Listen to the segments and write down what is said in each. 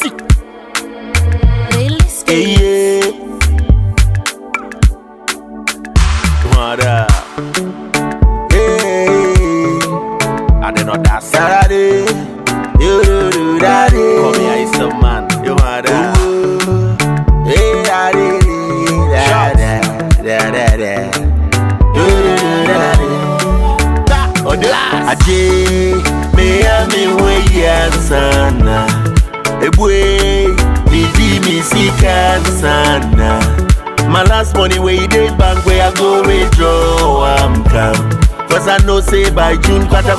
See. Hey, yeah. What up? Hey. I didn't know that. Saturday. You do that. Come here, it's a man. You want that? Hey, daddy. Aje me ami we yansana ebwe mi di mi sikansana. My last money where you did bank where I go withdraw am come. Cause I know say by June kwata.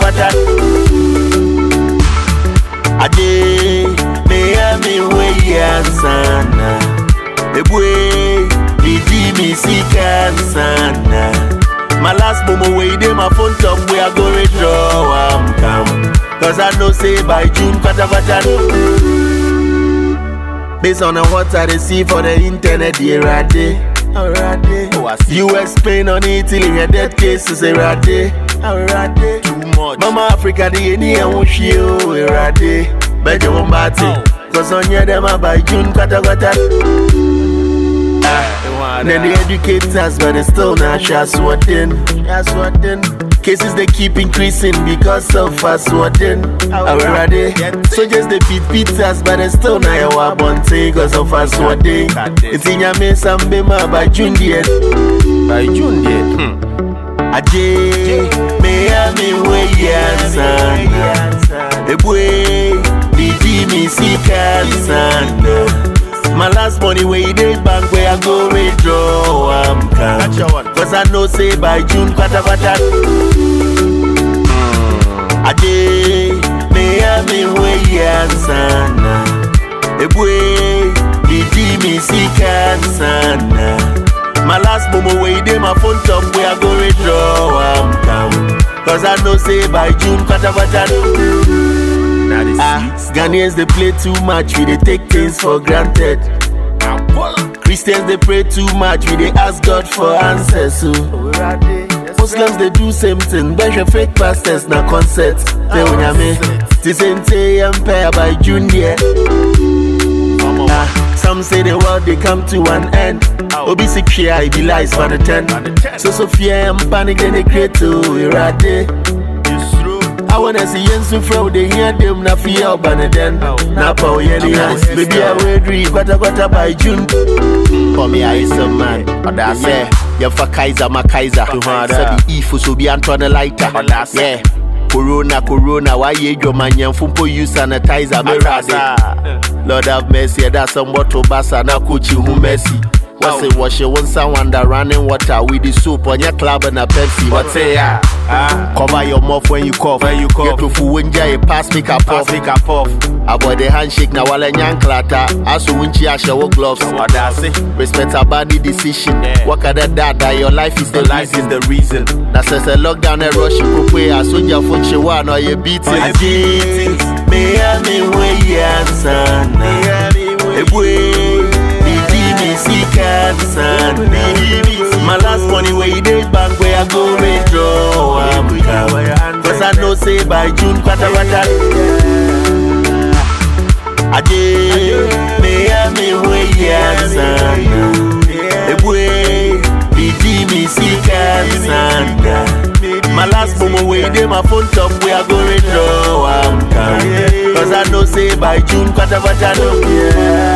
Aje me ami we yansana ebwe mi di mi sikansana. My last momo way dey my phone top where I go withdraw am come. Cause I know say by June kwata. Based on what I receive for the internet, already. US, Spain on Italy, a dead case is already. Too much. Mama Africa, the any and wish you already. Bet you won't batty. Cause on your them by June kwata. Then they educate us, but it's still not just swatting. Cases they keep increasing because of us swatting. Already, so just they beat us, but it's still not your bunting because of us swatting. It's in your mess and bema by June yet. By June yet. Aje, me ami we yansana. Ebwe, di mi sikansana. My last money where you did bank where I go withdraw am come. Cause I know say by June kwata. Aje me ami we yansana ebwe di mi sikansana. My last momo where you did my phone top where I go withdraw am come. Cause I know say by June kwata. Ghanaians they play too much, we they take things for granted. Christians they pray too much, we they ask God for answers. So Muslims they do same thing, but your fake pastors na concerts. They unyame, tisente empire by June yeah. Some say the world they come to an end. Obisi fear I be lies for the 10. So fear and panic then they create to irate. I wanna see Yensu Fro, they hear them na fear up and then Napa Yeni maybe I will dream kwata by June. For me, I is a man. That's it. You're for Kaiser, my Kaiser. Sabi Ifu, so be Antoine lighter. Yeah. Corona, why you your man? Fumpo use sanitizer. Lord have mercy, that's somewhat to Bassa, now coach you who mercy. What's it? Wash you want someone that running water with the soup on your club and a Pepsi. What's say cover your mouth when you cough. Get to full when you pass make a puff. Avoid the handshake now while a young clatter. As you winch your shower gloves. Respect our body decision. What can that your life is the reason. That's a lockdown and rush you prepare. As soon as you put your one or you beat it. Me ami we yansana. My last money where you did bank where I go withdraw am come. Cause I know say by June kwata. Aje me ami we yansana ebwe di mi sikansana. My last momo where you did my phone top where I go withdraw am come. Cause I know say by June kwata.